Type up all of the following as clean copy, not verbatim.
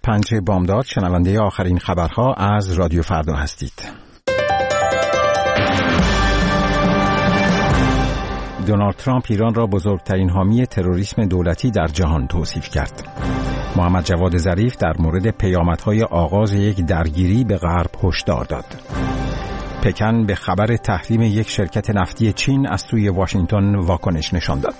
5 بامداد شنونده آخرین خبرها از رادیو فردا هستید. دونالد ترامپ ایران را بزرگترین حامی تروریسم دولتی در جهان توصیف کرد. محمد جواد ظریف در مورد پیامدهای آغاز یک درگیری به غرب هشدار داد. پکن به خبر تحریم یک شرکت نفتی چین از سوی واشنگتن واکنش نشان داد.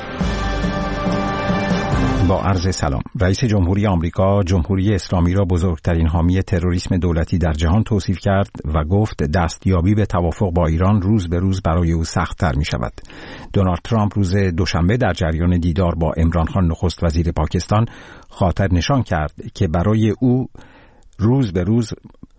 با عرض سلام. رئیس جمهوری آمریکا جمهوری اسلامی را بزرگترین حامی تروریسم دولتی در جهان توصیف کرد و گفت دستیابی به توافق با ایران روز به روز برای او سخت‌تر می شود. دونالد ترامپ روز دوشنبه در جریان دیدار با عمران خان نخست وزیر پاکستان خاطر نشان کرد که برای او روز به روز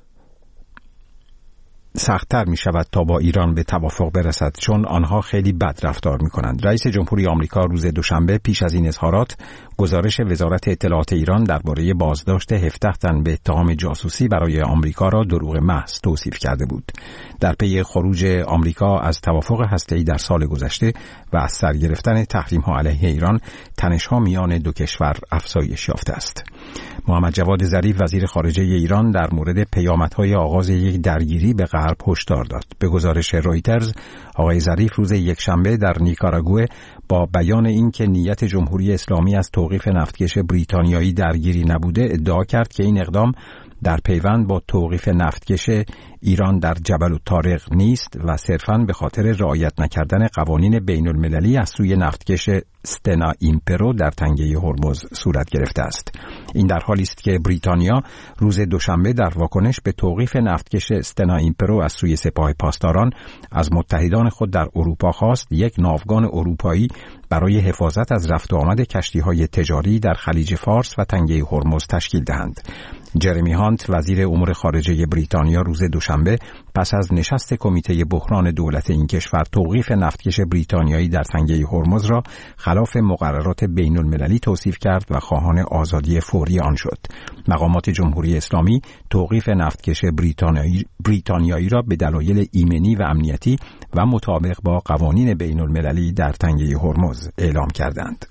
سخت‌تر می شود تا با ایران به توافق برسد، چون آنها خیلی بد رفتار می کنند. رئیس جمهوری آمریکا روز دوشنبه پیش از این اظهارات گزارش وزارت اطلاعات ایران درباره بازداشت 17 تن به اتهام جاسوسی برای آمریکا را دروغ محض توصیف کرده بود. در پی خروج آمریکا از توافق هسته‌ای در سال گذشته و از سر گرفتن تحریم‌ها علیه ایران، تنش‌ها میان دو کشور افزایش یافته است. محمد جواد ظریف وزیر خارجه ایران در مورد پیامدهای آغاز یک درگیری به غرب هشدار داد. به گزارش رویترز، آقای ظریف روز یکشنبه در نیکاراگوئه با بیان اینکه نیت جمهوری اسلامی از توقیف نفتکش بریتانیایی درگیری نبوده ادعا کرد که این اقدام در پیوند با توقیف نفتکش ایران در جبل الطارق نیست و صرفاً به خاطر رعایت نکردن قوانین بین المللی از سوی نفتکش استنا ایمپرو در تنگه هرمز صورت گرفته است. این در حالی است که بریتانیا روز دوشنبه در واکنش به توقیف نفتکش استنا ایمپرو از سوی سپاه پاسداران از متحدان خود در اروپا خواست یک ناوگان اروپایی برای حفاظت از رفت و آمد کشتی‌های تجاری در خلیج فارس و تنگه هرمز تشکیل دهند. جرمی هانت وزیر امور خارجه بریتانیا روز دوشنبه پس از نشست کمیته بحران دولت این کشور توقیف نفتکش بریتانیایی در تنگه هرمز را خلاف مقررات بین المللی توصیف کرد و خواهان آزادی فوری آن شد. مقامات جمهوری اسلامی توقیف نفتکش بریتانیایی را به دلایل ایمنی و امنیتی و مطابق با قوانین بین المللی در تنگه هرمز اعلام کردند.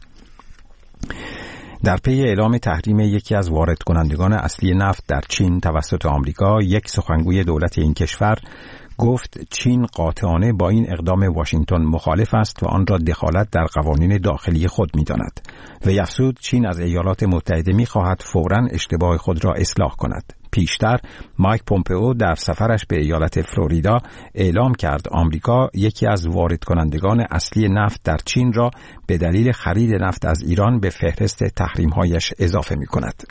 در پی اعلام تحریم یکی از وارد کنندگان اصلی نفت در چین توسط آمریکا، یک سخنگوی دولت این کشور گفت چین قاطعانه با این اقدام واشنگتن مخالف است و آن را دخالت در قوانین داخلی خود می‌داند. وی افزود چین از ایالات متحده می‌خواهد فوراً اشتباه خود را اصلاح کند. پیشتر مایک پومپئو در سفرش به ایالت فلوریدا اعلام کرد آمریکا یکی از وارد کنندگان اصلی نفت در چین را به دلیل خرید نفت از ایران به فهرست تحریم‌هایش اضافه می‌کند.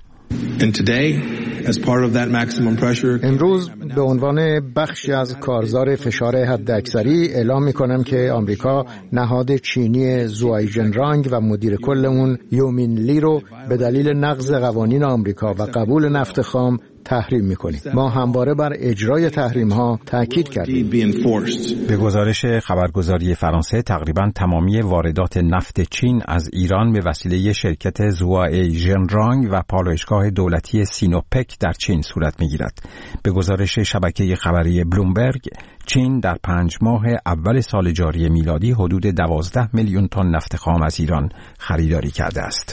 امروز به عنوان بخشی از کارزار فشار حداکثری اعلام می‌کنم که آمریکا نهاد چینی زوایجنرانگ و مدیر کل اون یومین لی رو به دلیل نقض قوانین آمریکا و قبول نفت خام تحریم می‌کنیم. ما همواره بر اجرای تحریم‌ها تاکید کردیم. به گزارش خبرگزاری فرانسه تقریباً تمامی واردات نفت چین از ایران به وسیله شرکت زوایجنرانگ و پالایشگاه دولتی سینوپک در چین صورت می‌گیرد. به گزارش شبکه خبری بلومبرگ، چین در 5 ماه اول سال جاری میلادی حدود 12 میلیون تن نفت خام از ایران خریداری کرده است.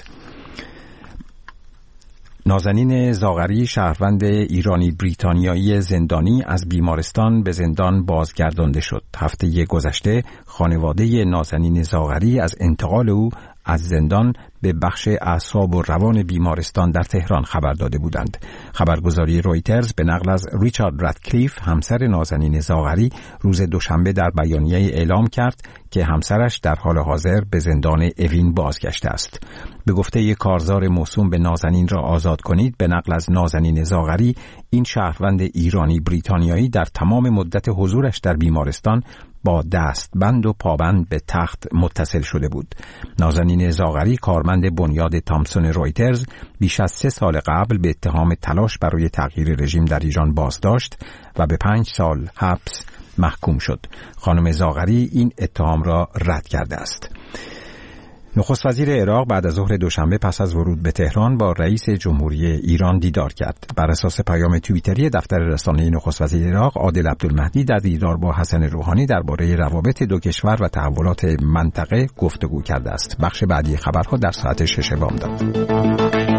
نازنین زاغری شهروند ایرانی بریتانیایی زندانی از بیمارستان به زندان بازگردانده شد. هفته گذشته خانواده نازنین زاغری از انتقال او از زندان به بخش اعصاب و روان بیمارستان در تهران خبر داده بودند. خبرگزاری رویترز به نقل از ریچارد رادکلیف همسر نازنین زاغری روز دوشنبه در بیانیه اعلام کرد که همسرش در حال حاضر به زندان اوین بازگشته است. به گفته یک کارزار موسوم به نازنین را آزاد کنید، به نقل از نازنین زاغری، این شهروند ایرانی بریتانیایی در تمام مدت حضورش در بیمارستان با دستبند و پابند به تخت متصل شده بود. نازنین زاغری کارمند بنیاد تامسون رویترز بیش از 3 سال قبل به اتهام تلاش برای تغییر رژیم در ایران بازداشت و به 5 سال حبس محکوم شد. خانم زاغری این اتهام را رد کرده است. نخست وزیر عراق بعد از ظهر دوشنبه پس از ورود به تهران با رئیس جمهوری ایران دیدار کرد. بر اساس پیام توییتری دفتر رسانه نخست وزیر عراق عادل عبدالمهدی در دیدار با حسن روحانی درباره روابط دو کشور و تحولات منطقه گفتگو کرده است. بخش بعدی خبرها در ساعت 6 بامداد.